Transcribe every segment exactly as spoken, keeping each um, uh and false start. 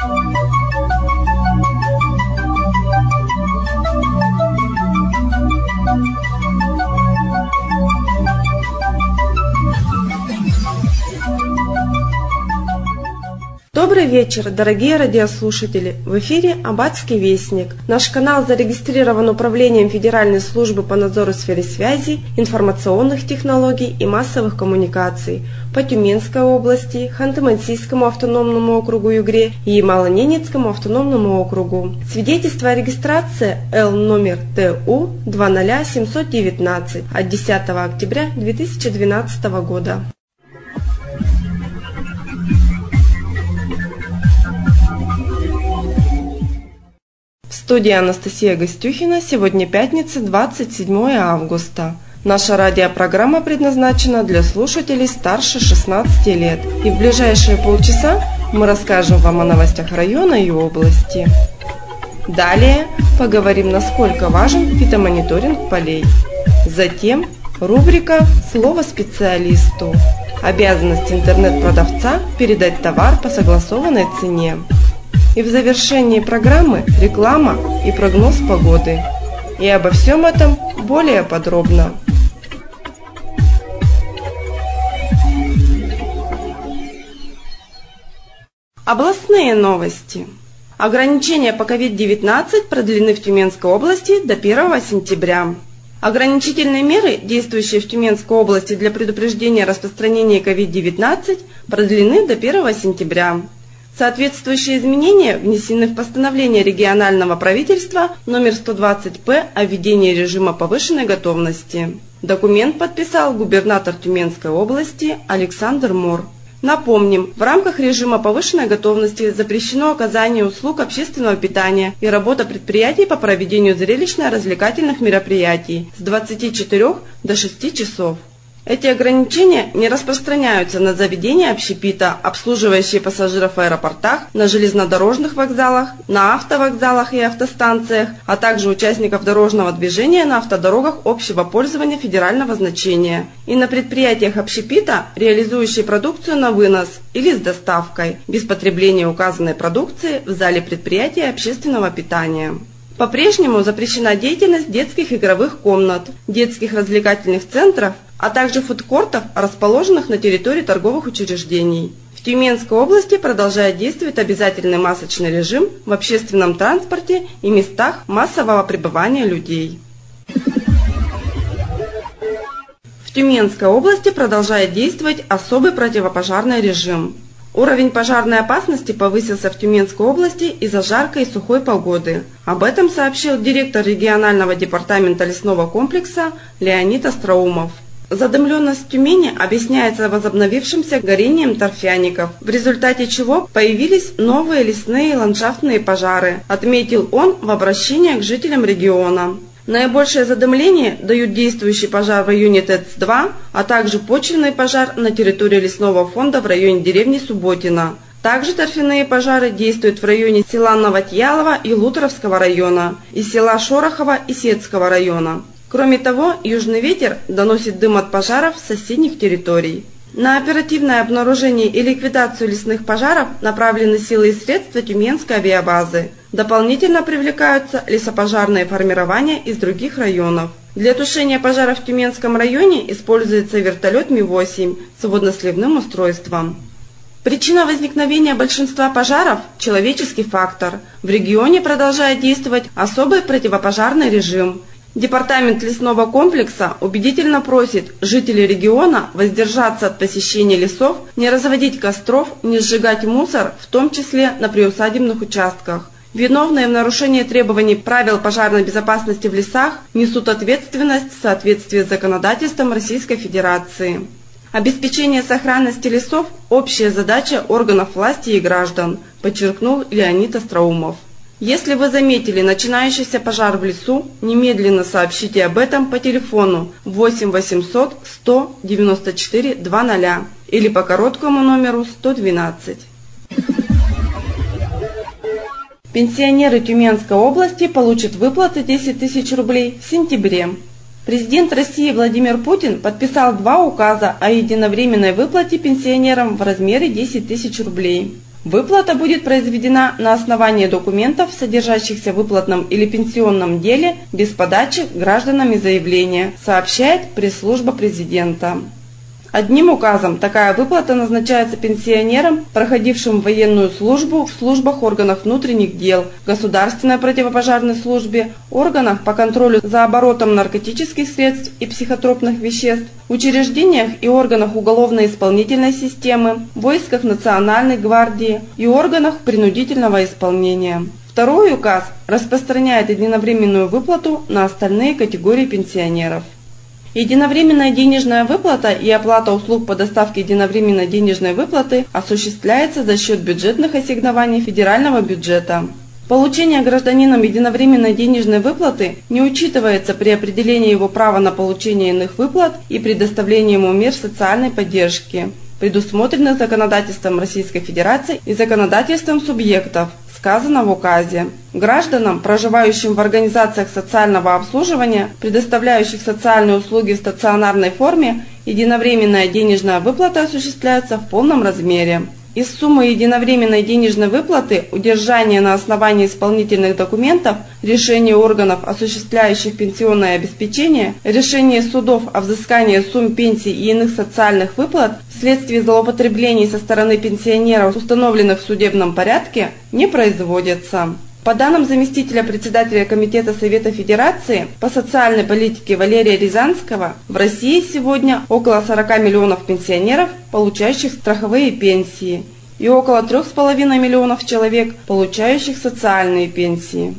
Добрый вечер, дорогие радиослушатели! В эфире Аббатский вестник. Наш канал зарегистрирован Управлением Федеральной службы по надзору в сфере связи, информационных технологий и массовых коммуникаций по Тюменской области, Ханты-Мансийскому автономному округу Югре и Ямало-Ненецкому автономному округу. Свидетельство о регистрации Л номер Т У два ноль семь один девять от десятого октября две тысячи двенадцатого года. В студии Анастасия Гостюхина. Сегодня пятница, двадцать седьмое августа. Наша радиопрограмма предназначена для слушателей старше шестнадцати лет. И в ближайшие полчаса мы расскажем вам о новостях района и области. Далее поговорим, насколько важен фитомониторинг полей. Затем рубрика «Слово специалисту». Обязанность интернет-продавца передать товар по согласованной цене. И в завершении программы реклама и прогноз погоды. И обо всем этом более подробно. Областные новости. Ограничения по ковид девятнадцать продлены в Тюменской области до первого сентября. Ограничительные меры, действующие в Тюменской области для предупреждения распространения ковид девятнадцать, продлены до первого сентября. Соответствующие изменения внесены в постановление регионального правительства номер сто двадцать П о введении режима повышенной готовности. Документ подписал губернатор Тюменской области Александр Мор. Напомним, в рамках режима повышенной готовности запрещено оказание услуг общественного питания и работа предприятий по проведению зрелищно-развлекательных мероприятий с двадцати четырёх до шести часов. Эти ограничения не распространяются на заведения общепита, обслуживающие пассажиров в аэропортах, на железнодорожных вокзалах, на автовокзалах и автостанциях, а также участников дорожного движения на автодорогах общего пользования федерального значения и на предприятиях общепита, реализующие продукцию на вынос или с доставкой, без потребления указанной продукции в зале предприятия общественного питания. По-прежнему запрещена деятельность детских игровых комнат, детских развлекательных центров, а также фудкортов, расположенных на территории торговых учреждений. В Тюменской области продолжает действовать обязательный масочный режим в общественном транспорте и местах массового пребывания людей. В Тюменской области продолжает действовать особый противопожарный режим. Уровень пожарной опасности повысился в Тюменской области из-за жаркой и сухой погоды. Об этом сообщил директор регионального департамента лесного комплекса Леонид Остроумов. Задымленность в Тюмени объясняется возобновившимся горением торфяников, в результате чего появились новые лесные и ландшафтные пожары, отметил он в обращении к жителям региона. Наибольшее задымление дают действующий пожар в районе Т Э Ц два, а также почвенный пожар на территории лесного фонда в районе деревни Субботино. Также торфяные пожары действуют в районе села Новотьялова и Лутеровского района, и села Шорохова и Сетского района. Кроме того, южный ветер доносит дым от пожаров с соседних территорий. На оперативное обнаружение и ликвидацию лесных пожаров направлены силы и средства Тюменской авиабазы. Дополнительно привлекаются лесопожарные формирования из других районов. Для тушения пожаров в Тюменском районе используется вертолет Ми восемь с водно-сливным устройством. Причина возникновения большинства пожаров – человеческий фактор. В регионе продолжает действовать особый противопожарный режим. Департамент лесного комплекса убедительно просит жителей региона воздержаться от посещения лесов, не разводить костров, не сжигать мусор, в том числе на приусадебных участках. Виновные в нарушении требований правил пожарной безопасности в лесах несут ответственность в соответствии с законодательством Российской Федерации. Обеспечение сохранности лесов – общая задача органов власти и граждан, подчеркнул Леонид Остроумов. Если вы заметили начинающийся пожар в лесу, немедленно сообщите об этом по телефону восемь восемьсот сто девяносто четыре двадцать или по короткому номеру сто двенадцать. Пенсионеры Тюменской области получат выплаты десять тысяч рублей в сентябре. Президент России Владимир Путин подписал два указа о единовременной выплате пенсионерам в размере десять тысяч рублей. Выплата будет произведена на основании документов, содержащихся в выплатном или пенсионном деле, без подачи гражданами заявления, сообщает пресс-служба президента. Одним указом такая выплата назначается пенсионерам, проходившим военную службу в службах органов внутренних дел, государственной противопожарной службе, органах по контролю за оборотом наркотических средств и психотропных веществ, учреждениях и органах уголовно-исполнительной системы, войсках Национальной гвардии и органах принудительного исполнения. Второй указ распространяет единовременную выплату на остальные категории пенсионеров. Единовременная денежная выплата и оплата услуг по доставке единовременной денежной выплаты осуществляется за счет бюджетных ассигнований федерального бюджета. Получение гражданином единовременной денежной выплаты не учитывается при определении его права на получение иных выплат и предоставлении ему мер социальной поддержки, предусмотренных законодательством Российской Федерации и законодательством субъектов, сказано в указе. Гражданам, проживающим в организациях социального обслуживания, предоставляющих социальные услуги в стационарной форме, единовременная денежная выплата осуществляется в полном размере. Из суммы единовременной денежной выплаты удержание на основании исполнительных документов, решений органов, осуществляющих пенсионное обеспечение, решений судов о взыскании сумм пенсий и иных социальных выплат вследствие злоупотреблений со стороны пенсионеров, установленных в судебном порядке, не производятся. По данным заместителя председателя Комитета Совета Федерации по социальной политике Валерия Рязанского, в России сегодня около сорока миллионов пенсионеров, получающих страховые пенсии, и около трёх с половиной миллионов человек, получающих социальные пенсии.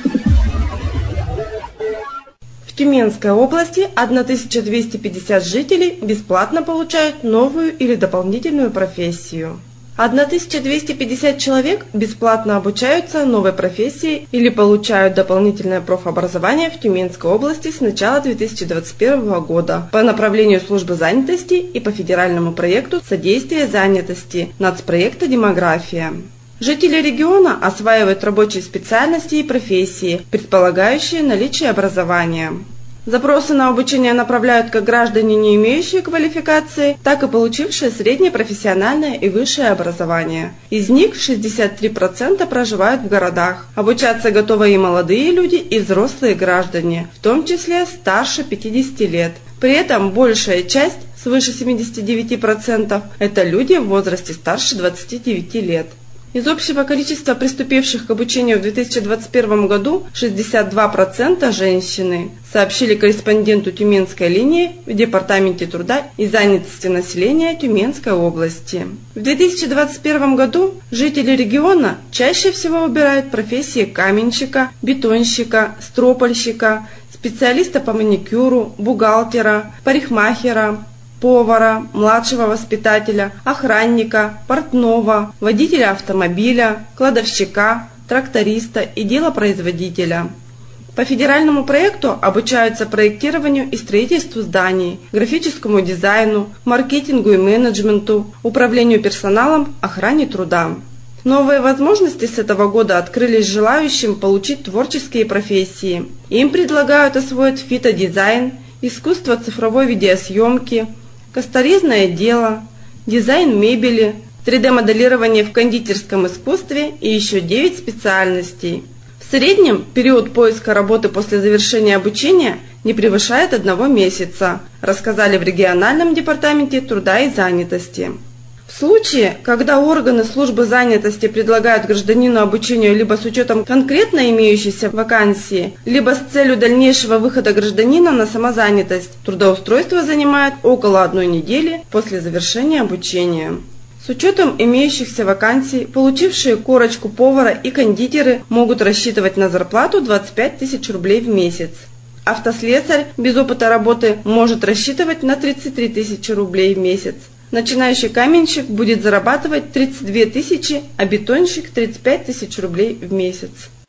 В Тюменской области тысяча двести пятьдесят жителей бесплатно получают новую или дополнительную профессию. тысяча двести пятьдесят человек бесплатно обучаются новой профессии или получают дополнительное профобразование в Тюменской области с начала две тысячи двадцать первого года по направлению службы занятости и по федеральному проекту содействия занятости нацпроекта «Демография». Жители региона осваивают рабочие специальности и профессии, предполагающие наличие образования. Запросы на обучение направляют как граждане, не имеющие квалификации, так и получившие среднее профессиональное и высшее образование. Из них шестьдесят три процента проживают в городах. Обучаться готовы и молодые люди, и взрослые граждане, в том числе старше пятидесяти лет. При этом большая часть, свыше семидесяти девяти процентов, это люди в возрасте старше двадцати девяти лет. Из общего количества приступивших к обучению в две тысячи двадцать первом году шестьдесят два процента женщины, сообщили корреспонденту Тюменской линии в Департаменте труда и занятости населения Тюменской области. В две тысячи двадцать первом году жители региона чаще всего выбирают профессии каменщика, бетонщика, стропольщика, специалиста по маникюру, бухгалтера, парикмахера, повара, младшего воспитателя, охранника, портного, водителя автомобиля, кладовщика, тракториста и делопроизводителя. По федеральному проекту обучаются проектированию и строительству зданий, графическому дизайну, маркетингу и менеджменту, управлению персоналом, охране труда. Новые возможности с этого года открылись желающим получить творческие профессии. Им предлагают освоить фитодизайн, искусство цифровой видеосъемки, косторезное дело, дизайн мебели, три дэ-моделирование в кондитерском искусстве и еще девять специальностей. В среднем период поиска работы после завершения обучения не превышает одного месяца, рассказали в региональном департаменте труда и занятости. В случае, когда органы службы занятости предлагают гражданину обучение либо с учетом конкретно имеющейся вакансии, либо с целью дальнейшего выхода гражданина на самозанятость, трудоустройство занимает около одной недели после завершения обучения. С учетом имеющихся вакансий, получившие корочку повара и кондитеры могут рассчитывать на зарплату двадцать пять тысяч рублей в месяц. Автослесарь без опыта работы может рассчитывать на тридцать три тысячи рублей в месяц. Начинающий каменщик будет зарабатывать тридцать две тысячи, а бетонщик тридцать пять тысяч рублей в месяц.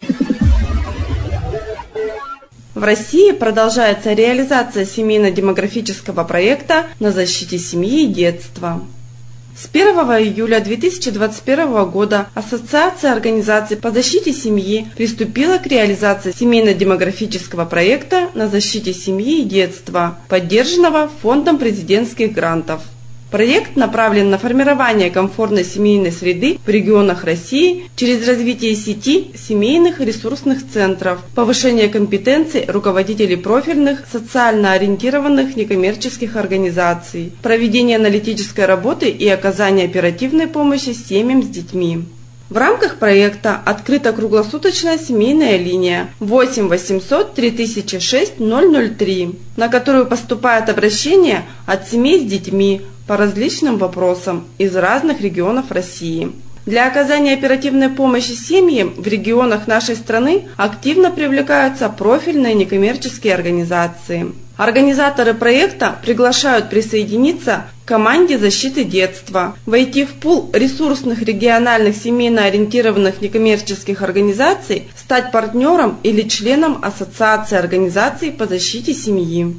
В России продолжается реализация семейно-демографического проекта на защите семьи и детства. С первого июля две тысячи двадцать первого года Ассоциация организаций по защите семьи приступила к реализации семейно-демографического проекта на защите семьи и детства, поддержанного Фондом президентских грантов. Проект направлен на формирование комфортной семейной среды в регионах России через развитие сети семейных ресурсных центров, повышение компетенций руководителей профильных, социально ориентированных некоммерческих организаций, проведение аналитической работы и оказание оперативной помощи семьям с детьми. В рамках проекта открыта круглосуточная семейная линия восемь восемьсот три тысячи шесть ноль ноль три, на которую поступают обращения от семей с детьми по различным вопросам из разных регионов России. Для оказания оперативной помощи семьям в регионах нашей страны активно привлекаются профильные некоммерческие организации. Организаторы проекта приглашают присоединиться к команде защиты детства, войти в пул ресурсных региональных семейно ориентированных некоммерческих организаций, стать партнером или членом Ассоциации организаций по защите семьи.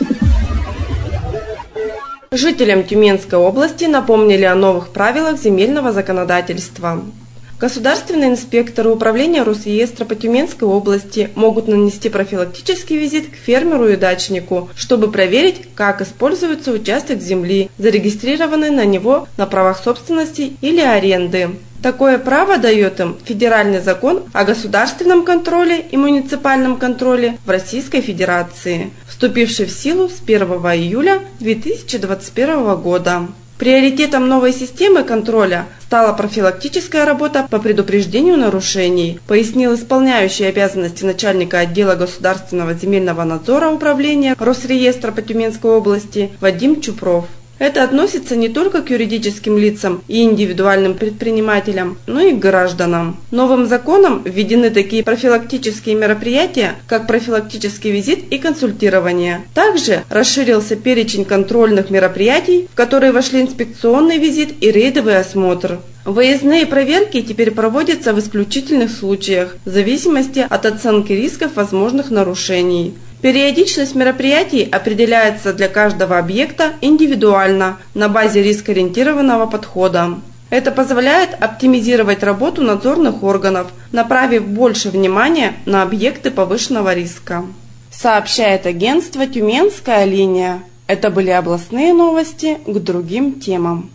Жителям Тюменской области напомнили о новых правилах земельного законодательства. Государственные инспекторы управления Росреестра по Тюменской области могут нанести профилактический визит к фермеру и дачнику, чтобы проверить, как используется участок земли, зарегистрированный на него на правах собственности или аренды. Такое право дает им Федеральный закон о государственном контроле и муниципальном контроле в Российской Федерации, вступивший в силу с первого июля две тысячи двадцать первого года. Приоритетом новой системы контроля стала профилактическая работа по предупреждению нарушений, пояснил исполняющий обязанности начальника отдела государственного земельного надзора управления Росреестра по Тюменской области Вадим Чупров. Это относится не только к юридическим лицам и индивидуальным предпринимателям, но и к гражданам. Новым законом введены такие профилактические мероприятия, как профилактический визит и консультирование. Также расширился перечень контрольных мероприятий, в которые вошли инспекционный визит и рейдовый осмотр. Выездные проверки теперь проводятся в исключительных случаях, в зависимости от оценки рисков возможных нарушений. Периодичность мероприятий определяется для каждого объекта индивидуально на базе рискоориентированного подхода. Это позволяет оптимизировать работу надзорных органов, направив больше внимания на объекты повышенного риска. Сообщает агентство «Тюменская линия». Это были областные новости к другим темам.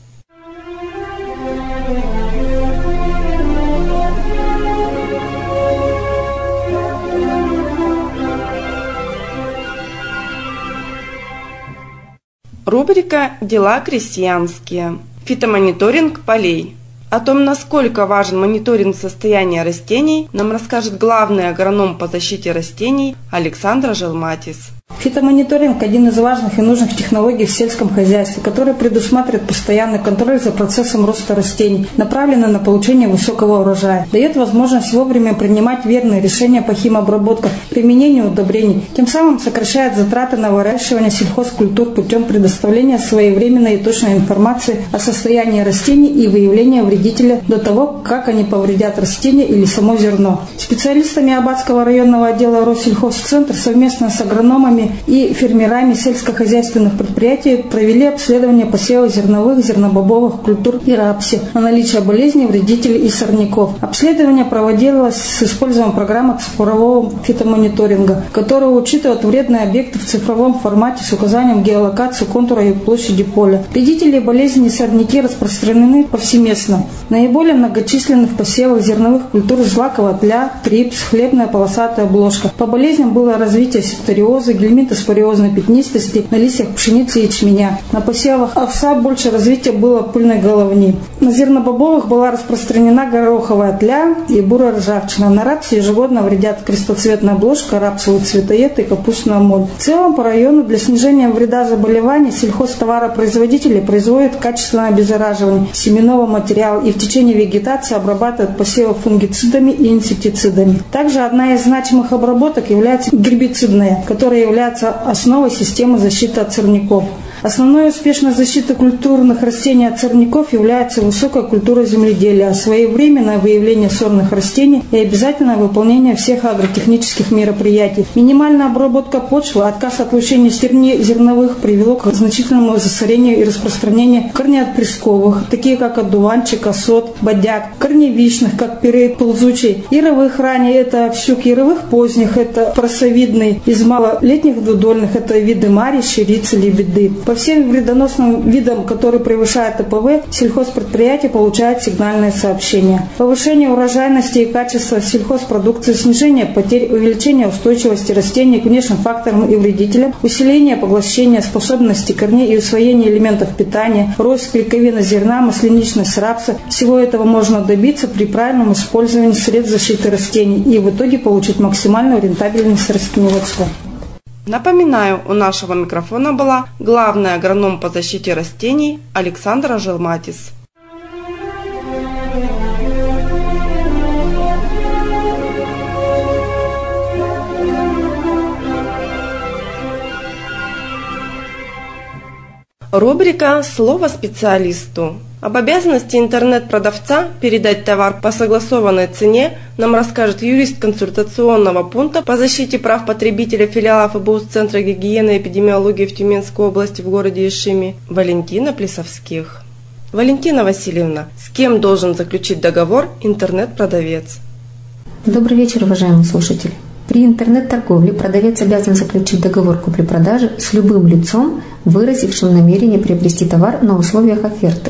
Рубрика «Дела крестьянские». Фитомониторинг полей. О том, насколько важен мониторинг состояния растений, нам расскажет главный агроном по защите растений Александра Желматис. Фитомониторинг – один из важных и нужных технологий в сельском хозяйстве, который предусматривает постоянный контроль за процессом роста растений, направленный на получение высокого урожая, дает возможность вовремя принимать верные решения по химобработкам, применению удобрений, тем самым сокращает затраты на выращивание сельхозкультур путем предоставления своевременной и точной информации о состоянии растений и выявления вредителя до того, как они повредят растения или само зерно. Специалистами Аббатского районного отдела Россельхозцентр совместно с агрономами и фермерами сельскохозяйственных предприятий провели обследование посева зерновых, зернобобовых культур и рапси на наличие болезней, вредителей и сорняков. Обследование проводилось с использованием программы цифрового фитомониторинга, которая учитывает вредные объекты в цифровом формате с указанием геолокации, контура и площади поля. Вредители, болезни и сорняки распространены повсеместно. Наиболее многочисленны в посевах зерновых культур злаковая тля, трипс, хлебная полосатая обложка. По болезням было развитие септориоза, гельминтоспориозной пятнистости на листьях пшеницы и ячменя. На посевах овса больше развития было пыльной головни. На зернобобовых была распространена гороховая тля и бурая ржавчина. На рапсе ежегодно вредят крестоцветная обложка, рапсовый цветоед и капустная моль. В целом по району для снижения вреда заболеваний сельхозтоваропроизводители производят качественное обеззараживание семенного материала и в течение вегетации обрабатывают посевы фунгицидами и инсектицидами. Также одна из значимых обработок является гербицидная, которая является основой системы защиты от сорняков. Основной успешной защитой культурных растений от сорняков является высокая культура земледелия, своевременное выявление сорных растений и обязательное выполнение всех агротехнических мероприятий. Минимальная обработка почвы, отказ от лучения стерни зерновых привело к значительному засорению и распространению корнеотпрысковых, такие как одуванчик, осот, бодяг, корневищных, как переид ползучий, яровых ранее, это всюк, яровых поздних, это просовидный, из малолетних двудольных, это виды мари, щирицы, лебеды. По По всем вредоносным видам, которые превышают тэ пэ вэ, сельхозпредприятие получает сигнальные сообщения. Повышение урожайности и качества сельхозпродукции, снижение потерь, увеличение устойчивости растений к внешним факторам и вредителям, усиление поглощения способности корней и усвоение элементов питания, рост клейковины зерна, масляничность рапса. Всего этого можно добиться при правильном использовании средств защиты растений и в итоге получить максимальную рентабельность растениеводства. Напоминаю, у нашего микрофона была главный агроном по защите растений Александра Желматис. Рубрика «Слово специалисту». Об обязанности интернет-продавца передать товар по согласованной цене нам расскажет юрист консультационного пункта по защите прав потребителя филиала эф бэ у эс Центра гигиены и эпидемиологии в Тюменской области в городе Ишиме Валентина Плесовских. Валентина Васильевна, с кем должен заключить договор интернет-продавец? Добрый вечер, уважаемый слушатель. При интернет-торговле продавец обязан заключить договор купли-продажи с любым лицом, выразившим намерение приобрести товар на условиях оферты.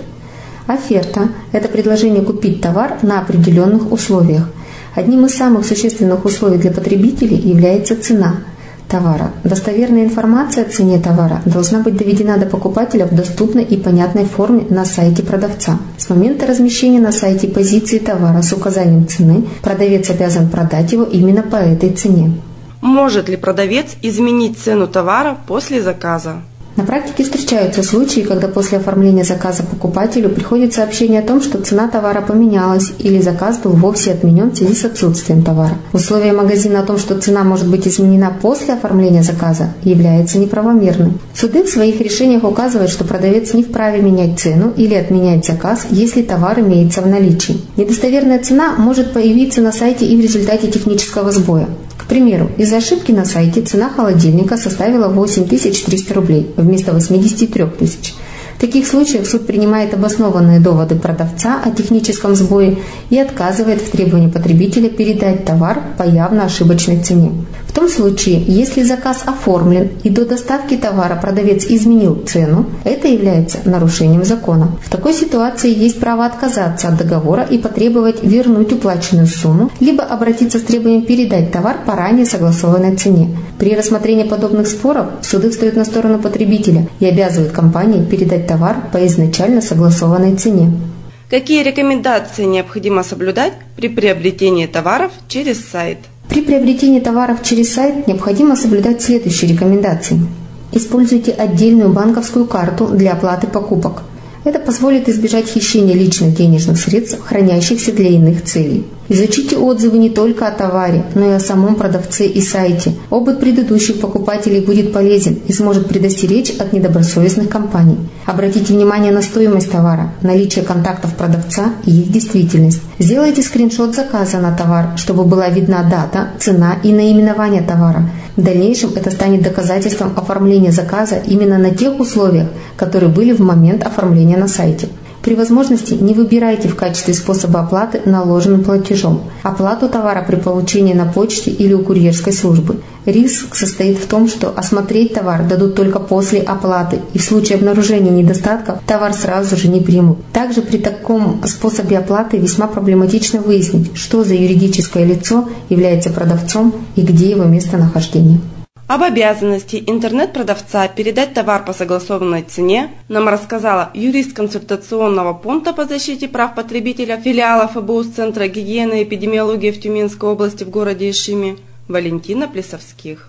Оферта – это предложение купить товар на определенных условиях. Одним из самых существенных условий для потребителей является цена товара. Достоверная информация о цене товара должна быть доведена до покупателя в доступной и понятной форме на сайте продавца. С момента размещения на сайте позиции товара с указанием цены продавец обязан продать его именно по этой цене. Может ли продавец изменить цену товара после заказа? На практике встречаются случаи, когда после оформления заказа покупателю приходит сообщение о том, что цена товара поменялась или заказ был вовсе отменен в связи с отсутствием товара. Условие магазина о том, что цена может быть изменена после оформления заказа, является неправомерным. Суды в своих решениях указывают, что продавец не вправе менять цену или отменять заказ, если товар имеется в наличии. Недостоверная цена может появиться на сайте и в результате технического сбоя. К примеру, из-за ошибки на сайте цена холодильника составила восемь тысяч триста рублей вместо восемьдесят три тысячи. В таких случаях суд принимает обоснованные доводы продавца о техническом сбое и отказывает в требовании потребителя передать товар по явно ошибочной цене. В том случае, если заказ оформлен и до доставки товара продавец изменил цену, это является нарушением закона. В такой ситуации есть право отказаться от договора и потребовать вернуть уплаченную сумму, либо обратиться с требованием передать товар по ранее согласованной цене. При рассмотрении подобных споров суды встают на сторону потребителя и обязывают компании передать товар по изначально согласованной цене. Какие рекомендации необходимо соблюдать при приобретении товаров через сайт? При приобретении товаров через сайт необходимо соблюдать следующие рекомендации. Используйте отдельную банковскую карту для оплаты покупок. Это позволит избежать хищения личных денежных средств, хранящихся для иных целей. Изучите отзывы не только о товаре, но и о самом продавце и сайте. Опыт предыдущих покупателей будет полезен и сможет предостеречь от недобросовестных компаний. Обратите внимание на стоимость товара, наличие контактов продавца и их действительность. Сделайте скриншот заказа на товар, чтобы была видна дата, цена и наименование товара. В дальнейшем это станет доказательством оформления заказа именно на тех условиях, которые были в момент оформления на сайте. При возможности не выбирайте в качестве способа оплаты наложенным платежом оплату товара при получении на почте или у курьерской службы. Риск состоит в том, что осмотреть товар дадут только после оплаты, и в случае обнаружения недостатков товар сразу же не примут. Также при таком способе оплаты весьма проблематично выяснить, что за юридическое лицо является продавцом и где его местонахождение. Об обязанности интернет-продавца передать товар по согласованной цене нам рассказала юрист консультационного пункта по защите прав потребителя филиала эф бэ у эс Центра гигиены и эпидемиологии в Тюменской области в городе Ишиме Валентина Плесовских.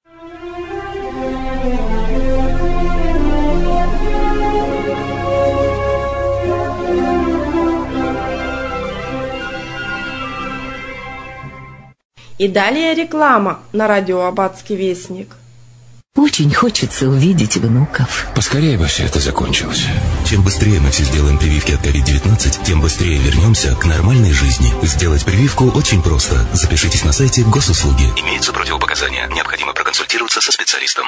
И далее реклама на радио «Аббатский вестник». Очень хочется увидеть внуков. Поскорее бы все это закончилось. Чем быстрее мы все сделаем прививки от ковид девятнадцать, тем быстрее вернемся к нормальной жизни. Сделать прививку очень просто. Запишитесь на сайте Госуслуги. Имеются противопоказания. Необходимо проконсультироваться со специалистом.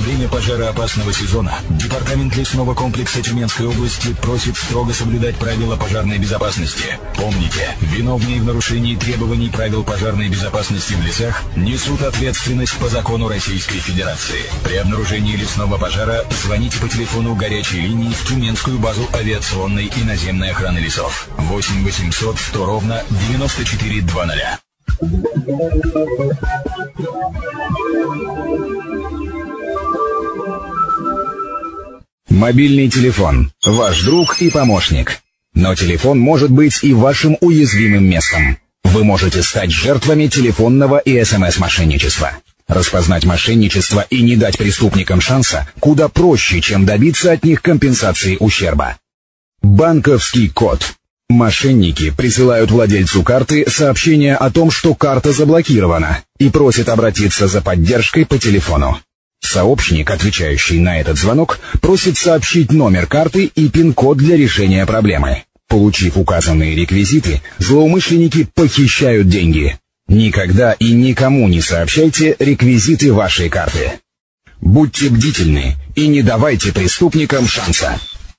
время пожароопасного сезона Департамент лесного комплекса Тюменской области просит строго соблюдать правила пожарной безопасности. Помните, виновные в нарушении требований правил пожарной безопасности в лесах несут ответственность по закону Российской Федерации. При обнаружении лесного пожара звоните по телефону горячей линии в Тюменскую базу авиационной и наземной охраны лесов восемь восемьсот сто ровно девяносто четыре двадцать. Мобильный телефон – ваш друг и помощник. Но телефон может быть и вашим уязвимым местом. Вы можете стать жертвами телефонного и СМС-мошенничества. Распознать мошенничество и не дать преступникам шанса куда проще, чем добиться от них компенсации ущерба. Банковский код. Мошенники присылают владельцу карты сообщение о том, что карта заблокирована, и просят обратиться за поддержкой по телефону. Сообщник, отвечающий на этот звонок, просит сообщить номер карты и пин-код для решения проблемы. Получив указанные реквизиты, злоумышленники похищают деньги. Никогда и никому не сообщайте реквизиты вашей карты. Будьте бдительны и не давайте преступникам шанса.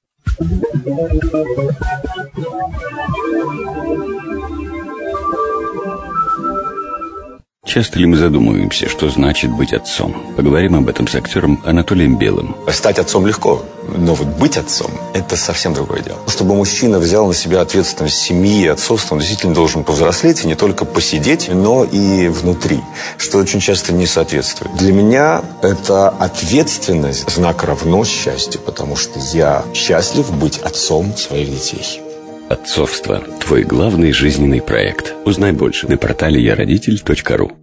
Часто ли мы задумываемся, что значит быть отцом? Поговорим об этом с актером Анатолием Белым. Стать отцом легко, но вот быть отцом – это совсем другое дело. Чтобы мужчина взял на себя ответственность семьи и отцовства, он действительно должен повзрослеть и не только посидеть, но и внутри, что очень часто не соответствует. Для меня это ответственность – знак равно счастью, потому что я счастлив быть отцом своих детей. Отцовство – твой главный жизненный проект. Узнай больше на портале я родитель точка ру.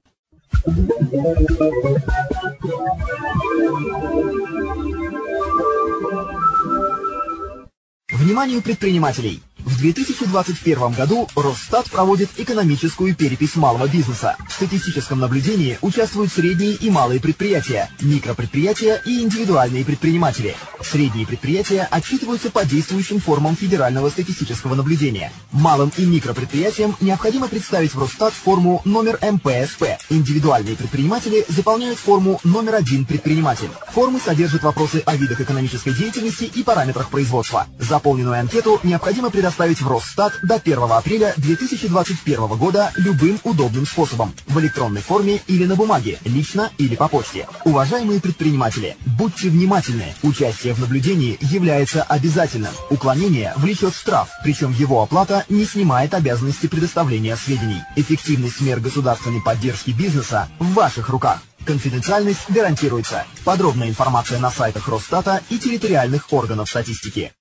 Вниманию предпринимателей! В две тысячи двадцать первом году Росстат проводит экономическую перепись малого бизнеса. В статистическом наблюдении участвуют средние и малые предприятия, микропредприятия и индивидуальные предприниматели. Средние предприятия отчитываются по действующим формам федерального статистического наблюдения. Малым и микропредприятиям необходимо представить в Росстат форму номер эм пэ эс пэ. Индивидуальные предприниматели заполняют форму номер один предприниматель. Формы содержат вопросы о видах экономической деятельности и параметрах производства. Заполненную анкету необходимо предоставить в Росстат до первого апреля две тысячи двадцать первого года любым удобным способом, в электронной форме или на бумаге, лично или по почте. Уважаемые предприниматели, будьте внимательны, участие в наблюдении является обязательным. Уклонение влечет штраф, причем его оплата не снимает обязанности предоставления сведений. Эффективность мер государственной поддержки бизнеса в ваших руках. Конфиденциальность гарантируется. Подробная информация на сайтах Росстата и территориальных органов статистики.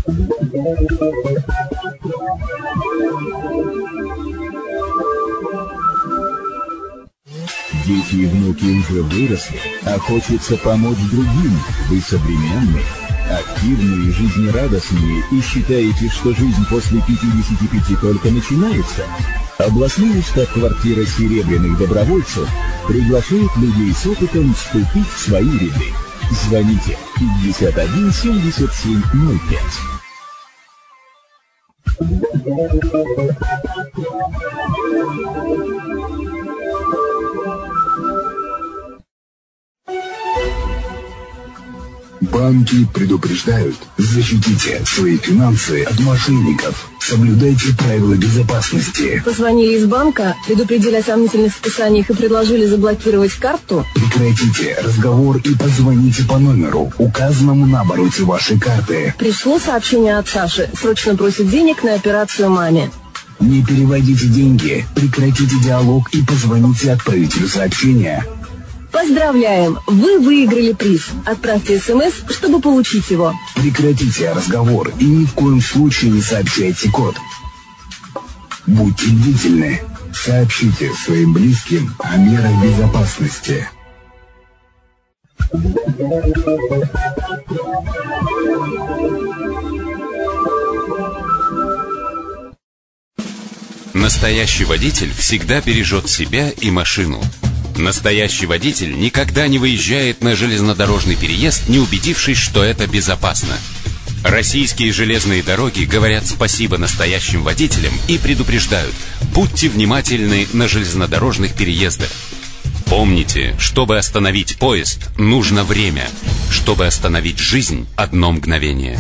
Дети и внуки уже выросли, а хочется помочь другим. Вы современные, активные, жизнерадостные и считаете, что жизнь после пятидесяти пяти только начинается? Областная штаб-квартира серебряных добровольцев приглашает людей с опытом вступить в свои ряды. Звоните пятьдесят один семьдесят семь ноль пять. Банки предупреждают: защитите свои финансы от мошенников. Соблюдайте правила безопасности. Позвонили из банка, предупредили о сомнительных списаниях и предложили заблокировать карту? Прекратите разговор и позвоните по номеру, указанному на обороте вашей карты. Пришло сообщение от Саши. Срочно просит денег на операцию маме. Не переводите деньги, прекратите диалог и позвоните отправителю сообщения. Поздравляем! Вы выиграли приз. Отправьте смс, чтобы получить его. Прекратите разговор и ни в коем случае не сообщайте код. Будьте бдительны. Сообщите своим близким о мерах безопасности. Настоящий водитель всегда бережет себя и машину. Настоящий водитель никогда не выезжает на железнодорожный переезд, не убедившись, что это безопасно. Российские железные дороги говорят спасибо настоящим водителям и предупреждают: будьте внимательны на железнодорожных переездах. Помните, чтобы остановить поезд, нужно время. Чтобы остановить жизнь, одно мгновение.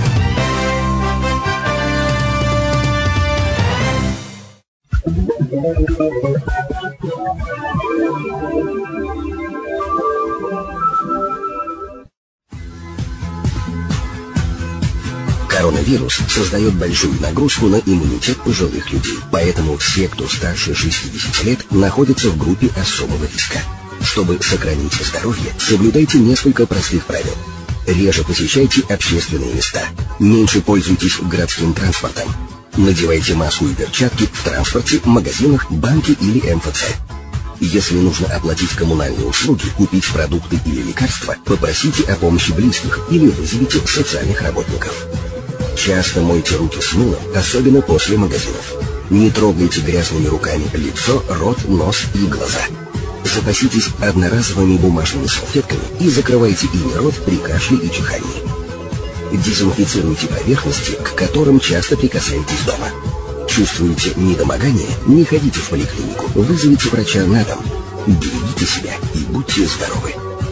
Коронавирус создает большую нагрузку на иммунитет пожилых людей. Поэтому все, кто старше шестидесяти лет, находятся в группе особого риска. Чтобы сохранить здоровье, соблюдайте несколько простых правил. Реже посещайте общественные места. Меньше пользуйтесь городским транспортом. Надевайте маску и перчатки в транспорте, магазинах, банке или эм эф цэ. Если нужно оплатить коммунальные услуги, купить продукты или лекарства, попросите о помощи близких или вызовите социальных работников. Часто мойте руки с мылом, особенно после магазинов. Не трогайте грязными руками лицо, рот, нос и глаза. Запаситесь одноразовыми бумажными салфетками и закрывайте ими рот при кашле и чихании. Дезинфицируйте поверхности, к которым часто прикасаетесь дома. Чувствуете недомогание? Не ходите в поликлинику, вызовите врача на дом. Берегите себя и будьте здоровы.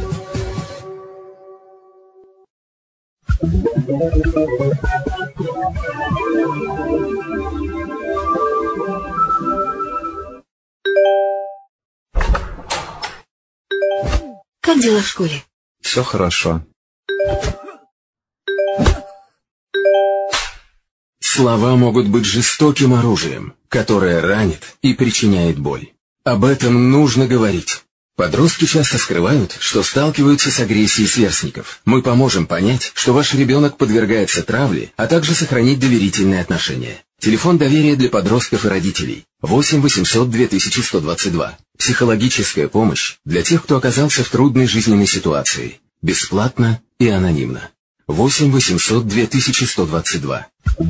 Как дела в школе? Все хорошо. Слова могут быть жестоким оружием, которое ранит и причиняет боль. Об этом нужно говорить. Подростки часто скрывают, что сталкиваются с агрессией сверстников. Мы поможем понять, что ваш ребенок подвергается травле, а также сохранить доверительные отношения. Телефон доверия для подростков и родителей. восемь восемьсот две тысячи сто двадцать два. Психологическая помощь для тех, кто оказался в трудной жизненной ситуации. Бесплатно и анонимно. восемь восемьсот две тысячи сто двадцать два.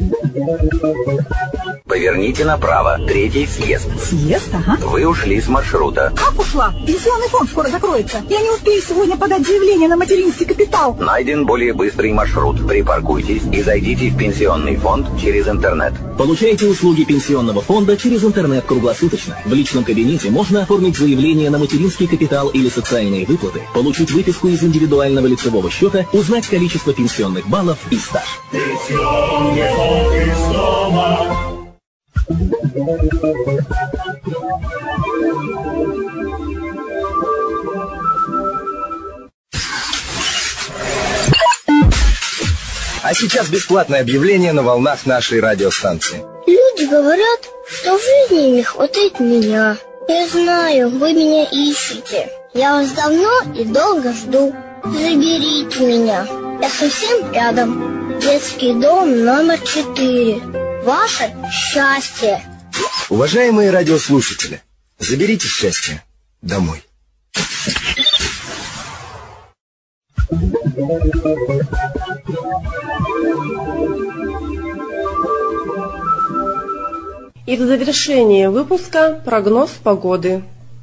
Поверните направо, третий съезд. Съезд, ага. Вы ушли с маршрута. Как ушла? Пенсионный фонд скоро закроется. Я не успею сегодня подать заявление на материнский капитал. Найден более быстрый маршрут. Припаркуйтесь и зайдите в пенсионный фонд через интернет. Получайте услуги пенсионного фонда через интернет круглосуточно. В личном кабинете можно оформить заявление на материнский капитал или социальные выплаты, получить выписку из индивидуального лицевого счета, узнать количество пенсионных баллов и стаж. Пенсионный фонд из дома. А сейчас бесплатное объявление на волнах нашей радиостанции. Люди говорят, что в жизни не хватает меня. Я знаю, вы меня ищете. Я вас давно и долго жду. Заберите меня. Я совсем рядом. Детский дом номер четыре. Ваше счастье. Уважаемые радиослушатели, заберите счастье домой. И в завершении выпуска прогноз погоды.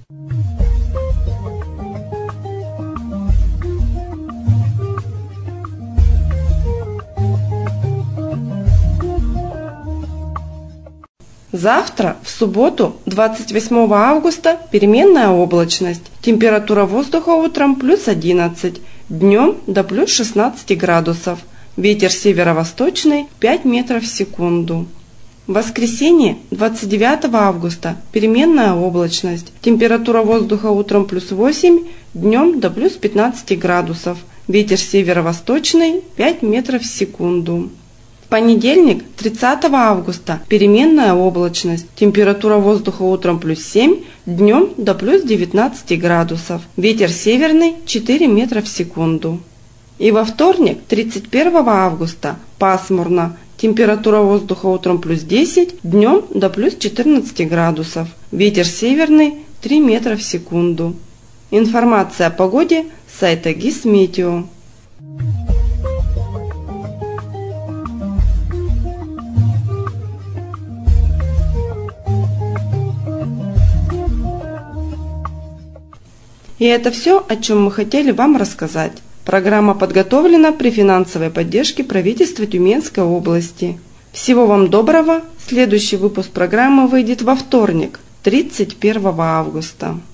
Завтра, в субботу, двадцать восьмого августа, переменная облачность. Температура воздуха утром плюс одиннадцать, днем до плюс шестнадцать градусов. Ветер северо-восточный пять метров в секунду. В воскресенье, двадцать девятого августа, переменная облачность. Температура воздуха утром плюс восемь, днем до плюс пятнадцать градусов. Ветер северо-восточный пять метров в секунду. В понедельник, тридцатого августа, переменная облачность. Температура воздуха утром плюс семь, днем до плюс девятнадцать градусов. Ветер северный четыре метра в секунду. И во вторник, тридцать первого августа, пасмурно. Температура воздуха утром плюс десять, днем до плюс четырнадцать градусов. Ветер северный три метра в секунду. Информация о погоде с сайта Гисметео. И это все, о чем мы хотели вам рассказать. Программа подготовлена при финансовой поддержке правительства Тюменской области. Всего вам доброго. Следующий выпуск программы выйдет во вторник, тридцать первого августа.